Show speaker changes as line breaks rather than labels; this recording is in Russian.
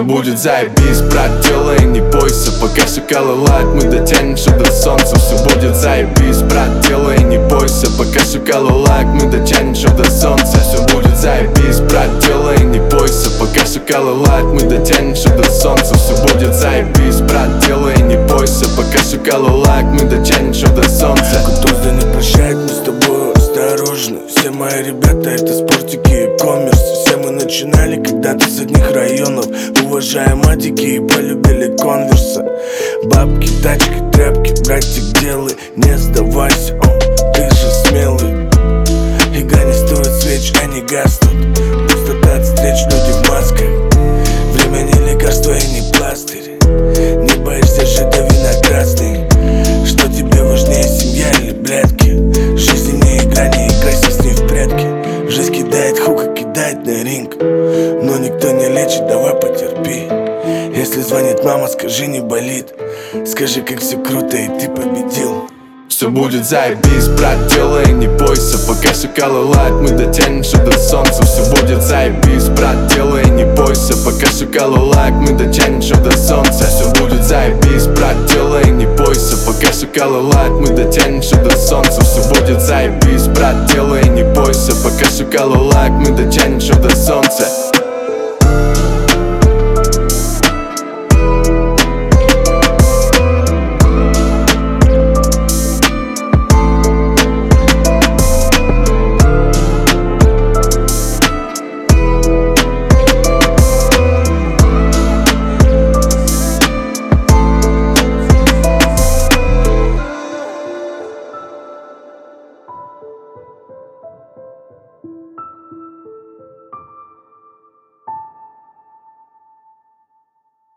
Все будет заебись, брат, делай, не бойся. Пока шакалы лают, мы дотянемся до солнца. Все будет заебись, брат, делай, не бойся. Пока шакалы лают, мы дотянемся до солнца. Все будет заебись, брат, делай, не бойся. Пока шакалы лают, мы дотянемся до солнца. Все будет заебись, брат, делай, не бойся. Пока шакалы лают, мы дотянемся до солнца.
Кутуза не прощает, мы с тобой осторожны. Все мои ребята это спортики и коммерс. Все мы начинали когда-то с одних районов. Уважаем адики и полюбили конверса. Бабки, тачки, тряпки, братик, делай, не сдавайся, ты же смелый. Ига не стоит свеч, они гаснут. Пустота от встреч, люди в масках. Время не лекарство и не пластырь. Не боишься же, дави на красный. Что тебе важнее, семья или блядки? Жизнь не игра, не играйся с ней в прятки. Жизнь кидает хука, кидает на ринг. Но никто не лечит, давай потерпи. Если звонит мама, скажи, не болит. Скажи, как все круто и ты победил.
Все будет заебись, брат, делай, не бойся. Пока шакалы лают, мы дотянемся до солнца. Все будет заебись, брат, делай, не бойся. Пока шакалы лают, мы дотянемся до солнца. Все будет заебись, брат, делай, не бойся. Пока шакалы лают, мы дотянемся до солнца. Все будет заебись, брат, делай, не бойся. Пока шакалы лают, мы дотянемся до солнца.